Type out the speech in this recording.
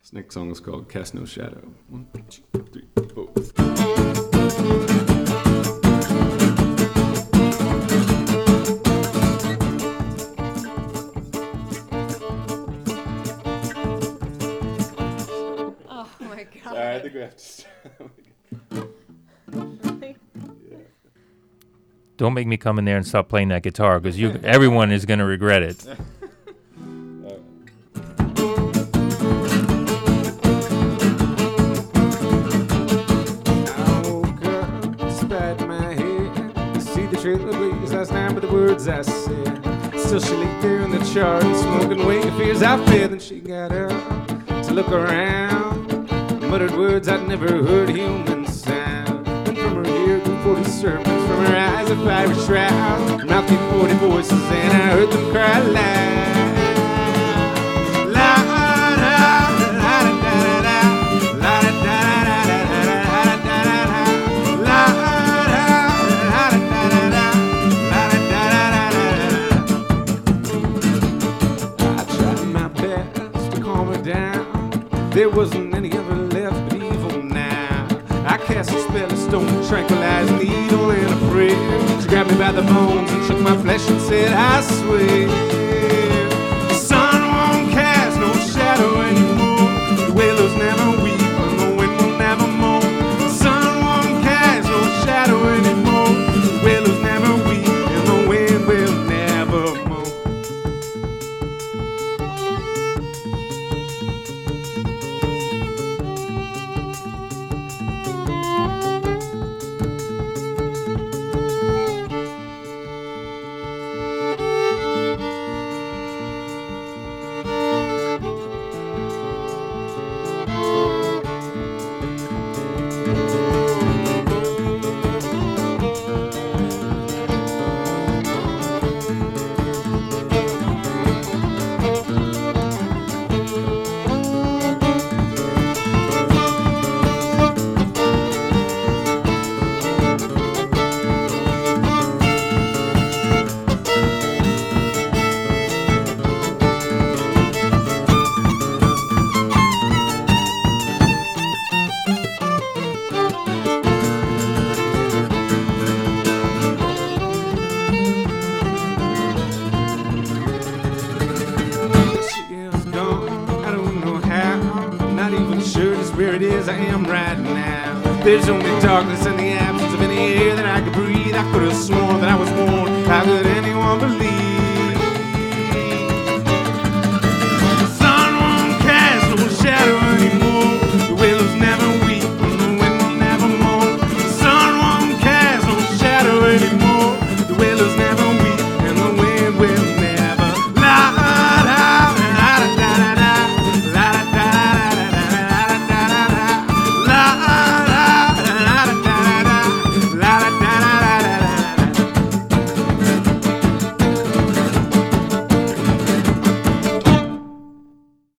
This next song is called Cast No Shadow. 1, 2, 3, 4. Oh my god. Sorry, I think we have to start. Don't make me come in there and stop playing that guitar, because everyone is going to regret it. I woke up, spat my head, see the trail of blaze last night with the words I said. Still she lay there in the chart, smoking away the fears I fed. Then she got up to look around, muttered words I'd never heard human sound. And from her ear grew 40 sermons, from her eyes a fiery shroud. Her mouth came 40 voices, and I heard them cry loud. There wasn't any of her left but evil now. I cast a spell of stone, a tranquilized needle, and a prayer. She grabbed me by the bones and shook my flesh and said, I swear, the sun won't cast no shadow anymore. The willows never weep and the wind will never moan. The sun won't cast no shadow anymore. The willows never weep and the wind will never moan. Where it is I am right now. There's only darkness in the absence of any air that I could breathe. I could have sworn that I was warned. How could anyone believe?